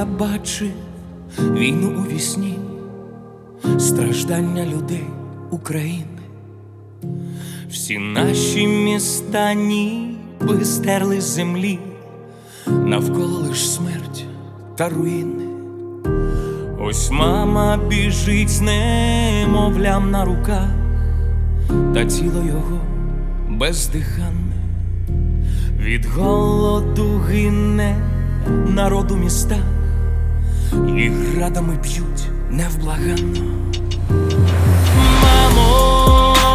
я бачив війну у вісні, страждання людей України. Всі наші міста ніби стерли з землі, навколо лиш смерть та руїни. Ось мама біжить з немовлям на руках, та тіло його бездиханне. Від голоду гине народ у містах, і градами б'ють невблаганно. Мамо,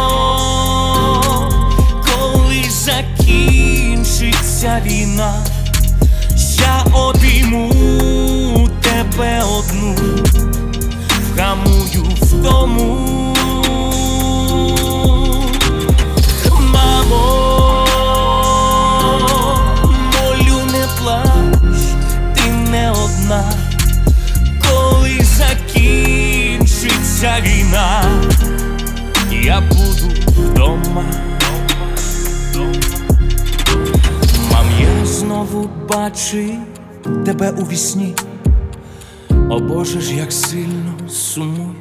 коли закінчиться війна, я обійму тебе одну, вгамую втому. Мамо, молю, не плач, ти не одна. Коли закінчиться війна, я буду вдома. Мам, я знову бачив тебе у вісні. О Боже ж, як сильно сумую.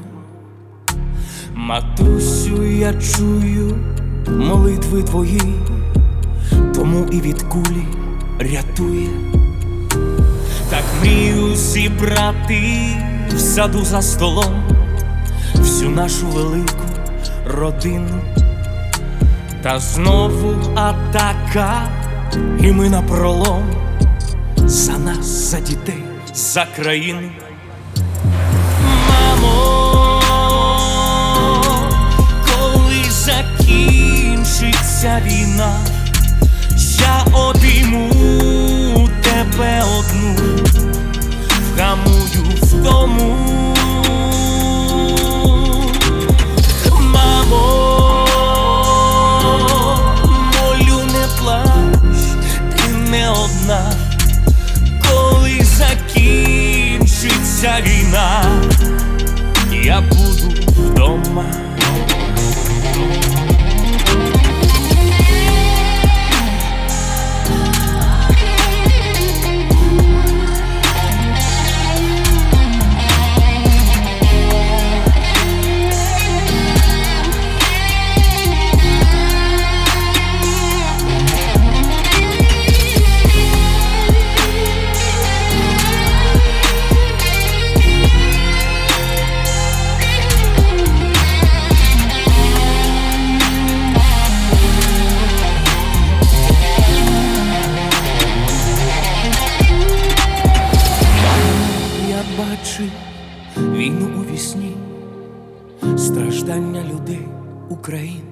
Матусю, я чую молитви твої, тому і від кулі рятує. Так мрію зібрати в саду за столом всю нашу велику родину. Та знову атака, і ми напролом за нас, за дітей, за країну. Мамо, коли закінчиться війна, я обійму тебе одну, вгамую втому. Мамо, молю, не плач, ти не одна. Коли закінчиться війна, я буду вдома. Бачив війну у вісні, страждання людей України.